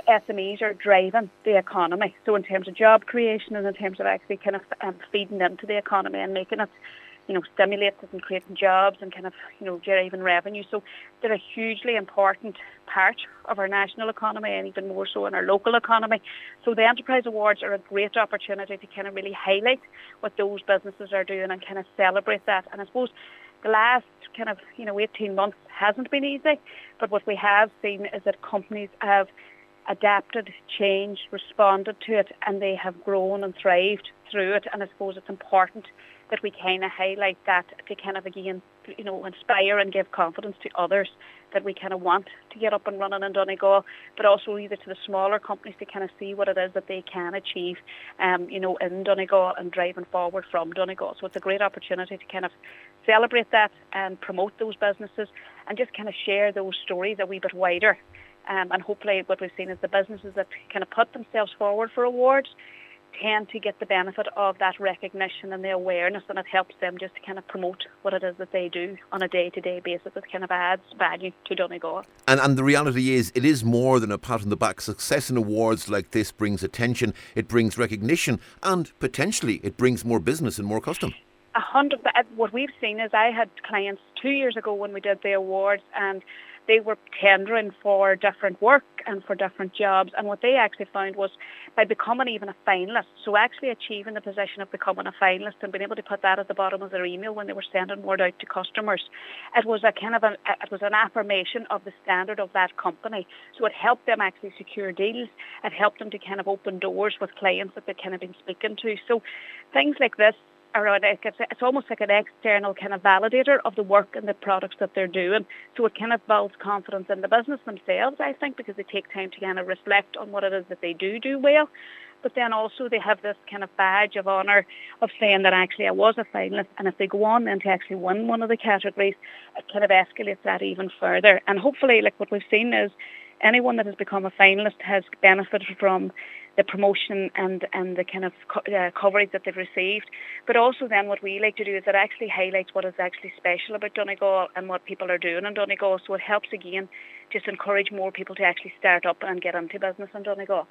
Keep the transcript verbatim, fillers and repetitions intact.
S M Es are driving the economy. So in terms of job creation and in terms of actually kind of um, feeding into the economy and making it, you know, stimulate it and creating jobs and kind of, you know, driving revenue. So they're a hugely important part of our national economy and even more so in our local economy. So the Enterprise Awards are a great opportunity to kind of really highlight what those businesses are doing and kind of celebrate that. And I suppose the last kind of, you know, eighteen months hasn't been easy, but what we have seen is that companies have adapted, changed, responded to it, and they have grown and thrived through it. And I suppose it's important that we kind of highlight that to kind of, again, you know, inspire and give confidence to others that we kind of want to get up and running in Donegal, but also either to the smaller companies to kind of see what it is that they can achieve, um, you know, in Donegal and driving forward from Donegal. So it's a great opportunity to kind of celebrate that and promote those businesses and just kind of share those stories a wee bit wider. Um, and hopefully what we've seen is the businesses that kind of put themselves forward for awards tend to get the benefit of that recognition and the awareness, and it helps them just to kind of promote what it is that they do on a day-to-day basis. It kind of adds value to Donegal. And, and the reality is, it is more than a pat on the back. Success in awards like this brings attention, it brings recognition, and potentially it brings more business and more custom. A hundred. What we've seen is I had clients two years ago when we did the awards, and they were tendering for different work and for different jobs. And what they actually found was by becoming even a finalist, so actually achieving the position of becoming a finalist and being able to put that at the bottom of their email when they were sending word out to customers, it was a kind of an, it was an affirmation of the standard of that company. So it helped them actually secure deals. It helped them to kind of open doors with clients that they'd kind of been speaking to. So things like this, It's, it's almost like an external kind of validator of the work and the products that they're doing. So it kind of builds confidence in the business themselves, I think, because they take time to kind of reflect on what it is that they do do well. But then also they have this kind of badge of honour of saying that actually I was a finalist, and if they go on then to actually win one of the categories, it kind of escalates that even further. And hopefully, like what we've seen is anyone that has become a finalist has benefited from the promotion and, and the kind of co- uh, coverage that they've received. But also then what we like to do is it actually highlights what is actually special about Donegal and what people are doing in Donegal. So it helps, again, just encourage more people to actually start up and get into business in Donegal.